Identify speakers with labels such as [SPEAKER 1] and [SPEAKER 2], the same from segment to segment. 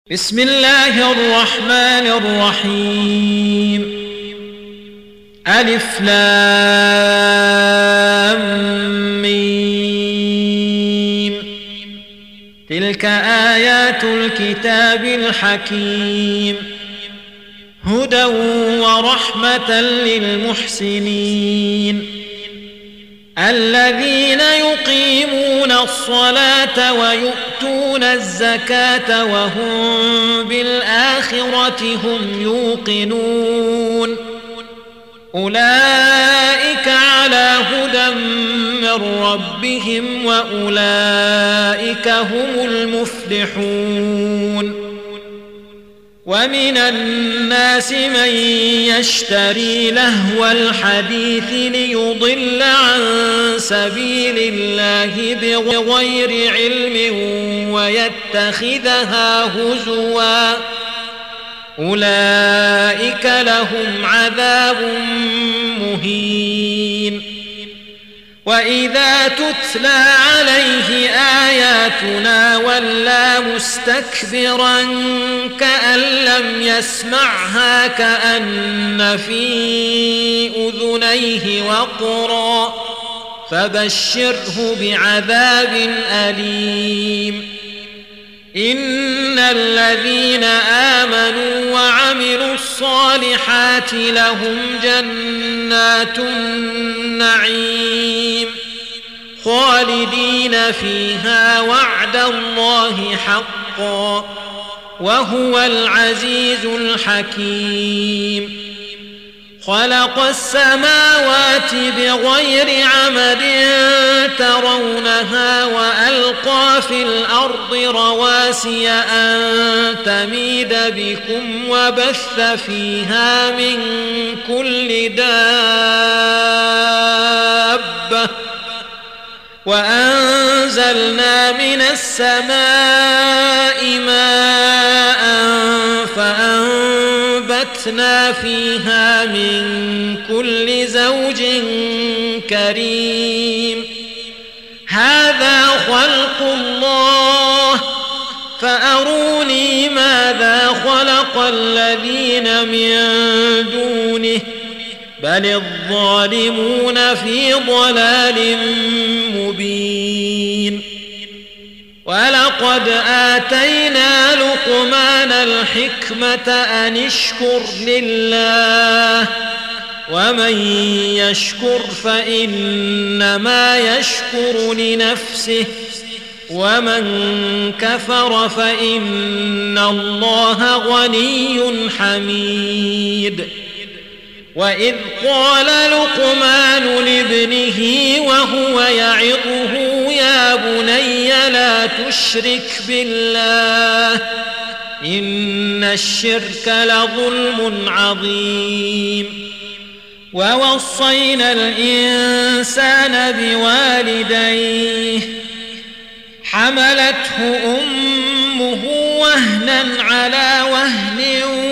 [SPEAKER 1] بسم الله الرحمن الرحيم. ألف لام ميم. تلك آيات الكتاب الحكيم، هدى ورحمة للمحسنين الذين يقيمون الصلاة ويؤتون الزكاة وهم بالآخرة هم يوقنون. أولئك على هدى من ربهم وأولئك هم المفلحون. ومن الناس من يشتري لهو الحديث ليضل عن سبيل الله بغير علم ويتخذها هزوا، أولئك لهم عذاب مهين. وإذا تتلى عليه آياتنا ولى مستكبرا كأن لم يسمعها كأن في أذنيه وقرا، فبشره بعذاب أليم. إن الذين آمنوا وعملوا الصالحات لهم جنات النعيم خالدين فيها وعد الله حقا وهو العزيز الحكيم. خلق السماوات بغير عمد ترونها وألقى في الأرض رواسي أن تميد بكم وبث فيها من كل دابة وأنزلنا من السماء ماء فأنبتنا فيها من كل زوج كريم. هذا خلق الله فأروني ماذا خلق الذين من دونه بل الظالمون في ضلال مبين. ولقد آتينا لقمان الحكمة أن اشكر لله ومن يشكر فإنما يشكر لنفسه ومن كفر فإن الله غني حميد. وإذ قال لقمان لابنه وهو يعظه يا بني لا تشرك بالله إن الشرك لظلم عظيم. ووصينا الإنسان بوالديه حملته أمه وهنا على وهن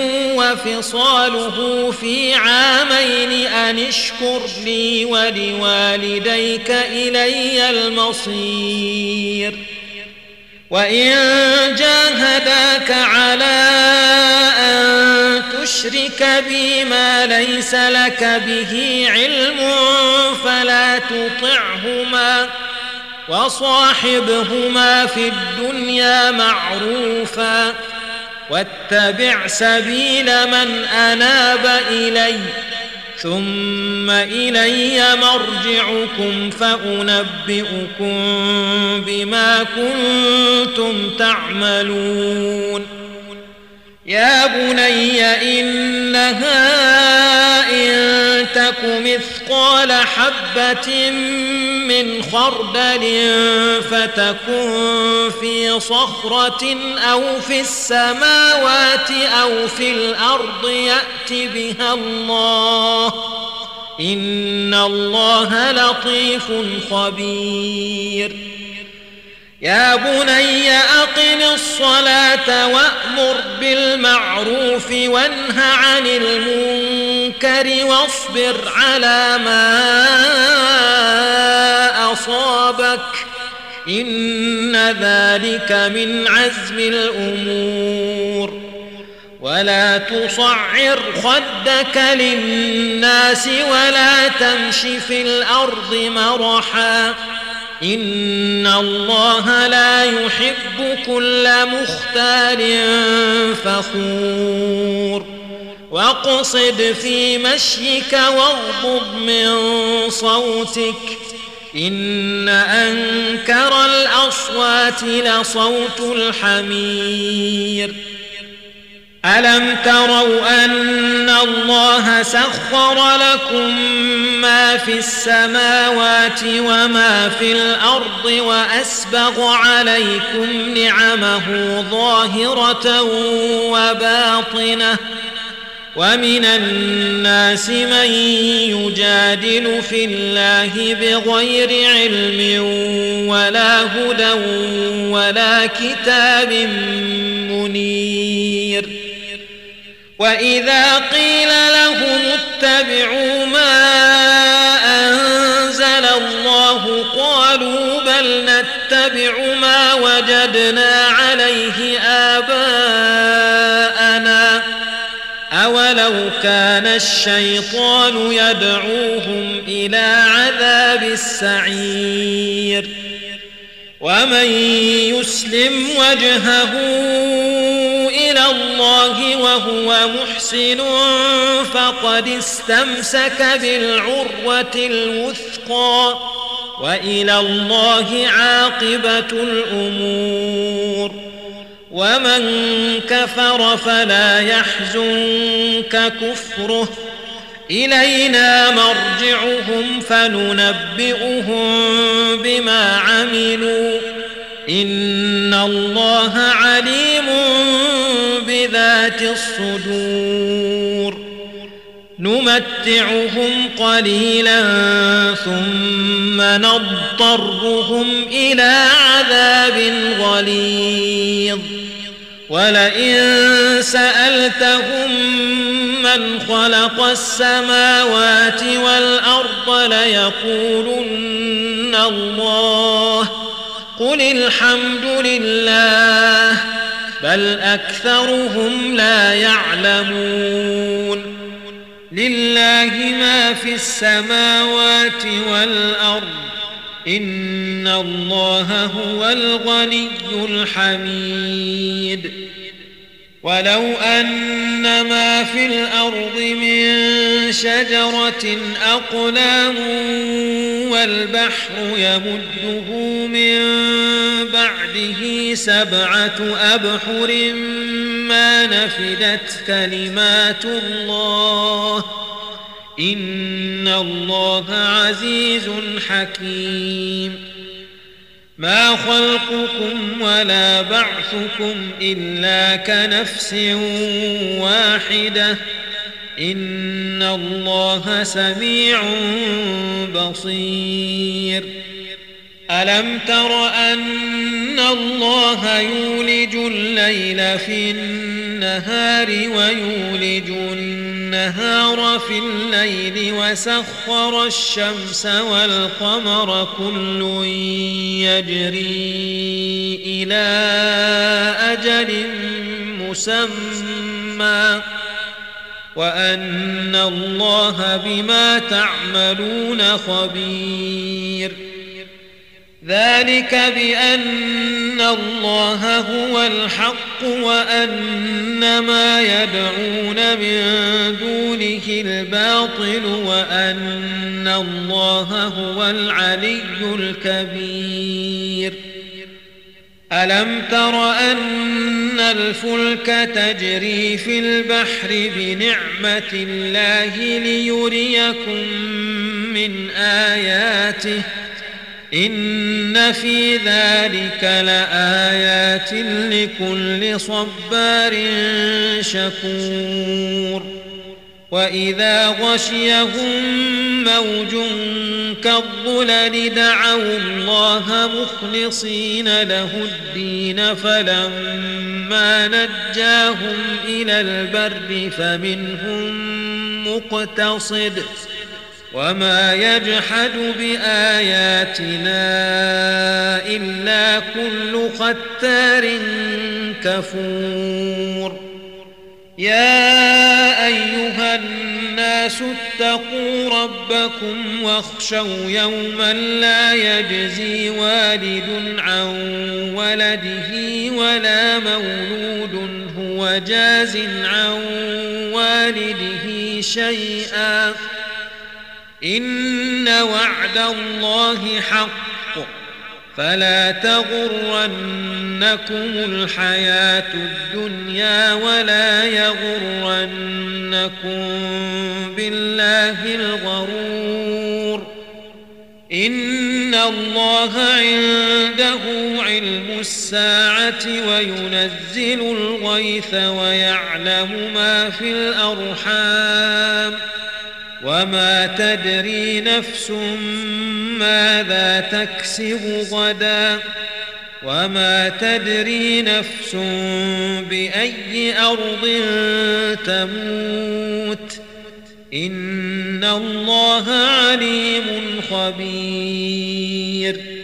[SPEAKER 1] وفصاله في عامين أن اشكر لي ولوالديك إلي المصير. وإن جاهداك على أن تشرك بي ما ليس لك به علم فلا تطعهما وصاحبهما في الدنيا معروفا واتبع سبيل من أناب إلي ثم إلي مرجعكم فأنبئكم بما كنتم تعملون. يا بني إنها إن تك مثقال حبة من خردل فتكن في صخرة أو في السماوات أو في الأرض يأت بها الله إن الله لطيف خبير. يا بني أقم الصلاة وأمر بالمعروف وانه عن المنكر واصبر على ما أصابك إن ذلك من عزم الأمور ولا تصعر خدك للناس ولا تمش في الأرض مرحا إن الله لا يحب كل مختال فخور واقصد في مشيك واغضض من صوتك إن أنكر الأصوات لصوت الحمير ألم تروا أن الله سخر لكم ما في السماوات وما في الأرض وأسبغ عليكم نعمه ظاهرة وباطنة ومن الناس من يجادل في الله بغير علم ولا هدى ولا كتاب منير وإذا قيل لهم اتبعوا ما أنزل الله قالوا بل نتبع ما وجدنا عليه آباءنا أولو كان الشيطان يدعوهم إلى عذاب السعير ومن يسلم وجهه إلى الله وهو محسن فقد استمسك بالعروة الوثقى وإلى الله عاقبة الأمور ومن كفر فلا يحزنك كفره إلينا مرجعهم فننبئهم بما عملوا إن الله عليم بذات الصدور نمتعهم قليلا ثم نضطرهم إلى عذاب غليظ ولئن سألتهم من خلق السماوات والأرض ليقولن الله قل الحمد لله بل أكثرهم لا يعلمون لله ما في السماوات والأرض إن الله هو الغني الحميد ولو أن ما في الأرض من شجرة أقلام والبحر يمده من بعده 7 أبحر ما نفدت كلمات الله إن الله عزيز حكيم ما خلقكم ولا بعثكم إلا كنفس واحدة إن الله سميع بصير ألم تر أن الله يولج الليل في النهار ويولج النهار في الليل وسخر الشمس والقمر كل يجري إلى أجل مسمى وأن الله بما تعملون خبير ذلك بأن الله هو الحق وأن ما يدعون من دونه الباطل وأن الله هو العلي الكبير ألم تر أن الفلك تجري في البحر بنعمة الله ليريكم من آياته إن في ذلك لآيات لكل صبار شكور وإذا غشيهم موج كالظلل دعوا الله مخلصين له الدين فلما نجاهم إلى البر فمنهم مقتصد وما يجحد بآياتنا إلا كل ختار كفور يا أيها الناس اتقوا ربكم واخشوا يوما لا يجزي والد عن ولده ولا مولود هو جاز عن والده شيئا إن وعد الله حق فلا تغرنكم الحياة الدنيا ولا يغرنكم بالله الغرور إن الله عنده علم الساعة وينزل الغيث ويعلم ما في الأرحام وما تدري نفس ماذا تكسب غدا وما تدري نفس بأي أرض تموت إن الله عليم خبير